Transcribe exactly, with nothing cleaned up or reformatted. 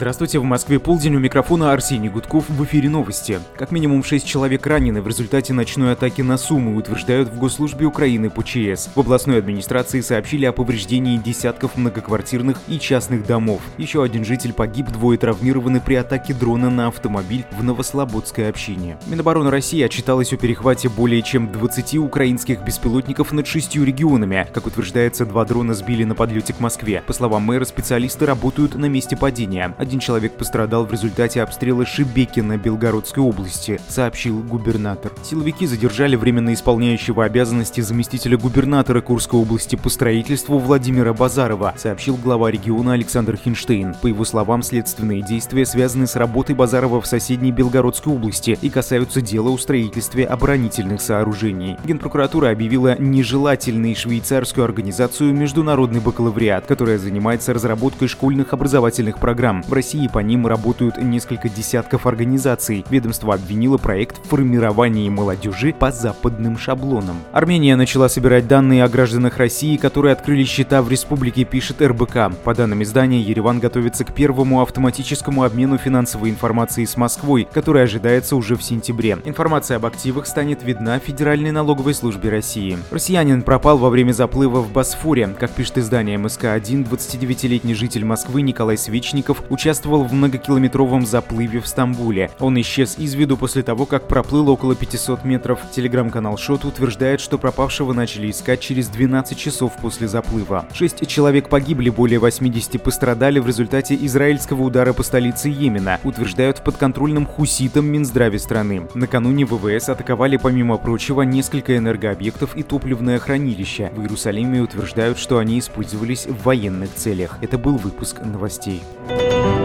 Здравствуйте, в Москве полдень, у микрофона Арсений Гудков, в эфире новости. Как минимум шесть человек ранены в результате ночной атаки на Сумы, утверждают в Госслужбе Украины по ЧС. В областной администрации сообщили о повреждении десятков многоквартирных и частных домов. Еще один житель погиб, двое травмированы при атаке дрона на автомобиль в Новослободской общине. Минобороны России отчиталась о перехвате более чем двадцати украинских беспилотников над шестью регионами. Как утверждается, два дрона сбили на подлете к Москве. По словам мэра, специалисты работают на месте падения. Один человек пострадал в результате обстрела Шебекино Белгородской области, сообщил губернатор. Силовики задержали временно исполняющего обязанности заместителя губернатора Курской области по строительству Владимира Базарова, сообщил глава региона Александр Хинштейн. По его словам, следственные действия связаны с работой Базарова в соседней Белгородской области и касаются дела о строительстве оборонительных сооружений. Генпрокуратура объявила нежелательной швейцарскую организацию «Международный бакалавриат», которая занимается разработкой школьных образовательных программ. В России по ним работают несколько десятков организаций. Ведомство обвинило проект в формировании молодежи по западным шаблонам. Армения начала собирать данные о гражданах России, которые открыли счета в республике, пишет эр бэ ка. По данным издания, Ереван готовится к первому автоматическому обмену финансовой информацией с Москвой, который ожидается уже в сентябре. Информация об активах станет видна Федеральной налоговой службе России. Россиянин пропал во время заплыва в Босфоре. Как пишет издание эм эс ка один, двадцатидевятилетний житель Москвы Николай Свечников участвовал в многокилометровом заплыве в Стамбуле. Он исчез из виду после того, как проплыл около пятисот метров. Телеграм-канал Шот утверждает, что пропавшего начали искать через двенадцать часов после заплыва. Шесть человек погибли, более восьмидесяти пострадали в результате израильского удара по столице Йемена, утверждают в подконтрольном хуситам Минздраве страны. Накануне вэ вэ эс атаковали, помимо прочего, несколько энергообъектов и топливное хранилище. В Иерусалиме утверждают, что они использовались в военных целях. Это был выпуск новостей.